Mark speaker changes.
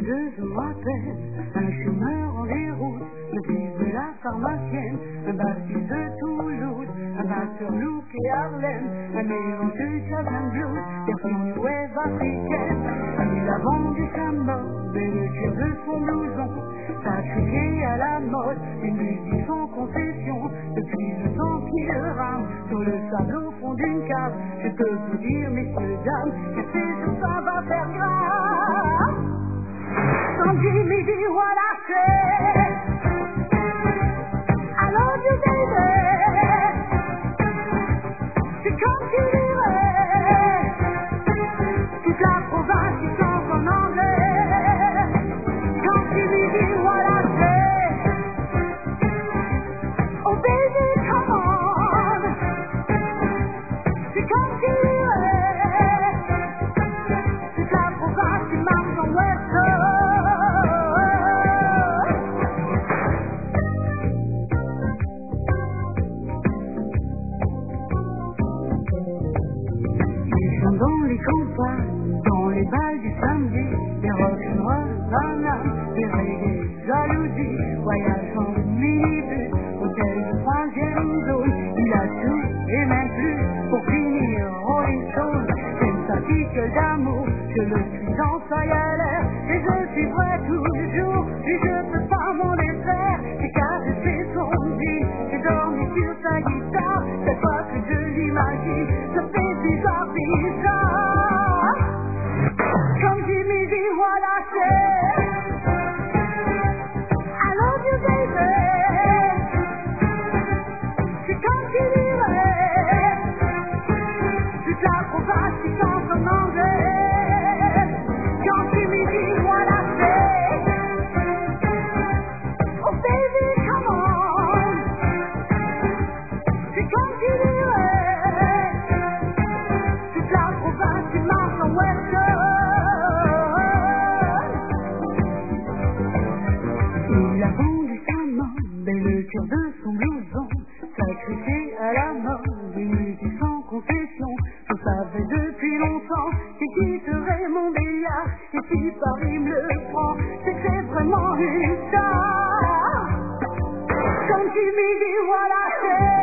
Speaker 1: 2 jours à peine, un chômeur en déroute, le fils de la pharmacienne, un bassiste de Toulouse, un batteur Louk et Harlem, un mélange de jazz and blues, version new wave africaine. Il a vendu sa mode et le cuir de son blouson, ça a crié à la mode, une musique sans concession, depuis le temps qu'il rame sur le sable au fond d'une cave. Je peux vous dire, messieurs, dames, que ces jours ça va faire grave. Quand Jimmy dit voilà c'est I love you baby, c'est comme tu dirais toute la province qui chante en anglais. Quand Jimmy dit voilà c'est oh baby come on, c'est comme tu dirais toute la province qui marche en West Coast. Dans les campagnes, dans les balles du samedi, des rock'n'roll bananes, des reggae jalousies, voyage en minibus, hôtel de 3e zone, il a tout et même plus, pour finir Rolling Stone, sympathique d'amour, je le suis dans sa galère, et je suis prêt tous les jours, et je peux pas m'en défaire, j'ai caressé son jean, j'ai dormi sur sa guitare, cette fois que je l'imagine, ça fait bizarre, bizarre. Comme Jimmy dit voilà c'est I love you baby, c'est comme tu dirais toute la province qui chante en anglais. Quand Jimmy dit voilà c'est oh baby come on, c'est comme tu dirais toute la province qui marche en West Coast. Il a vendu sa mode et le cœur de son blouson, sacrifié à la mode, une musique sans concession. Je savais depuis longtemps qu'il quitterait mon billard, et si Paris me le prend, c'est que c'est vraiment une star. Comme Jimmy dit voilà c'est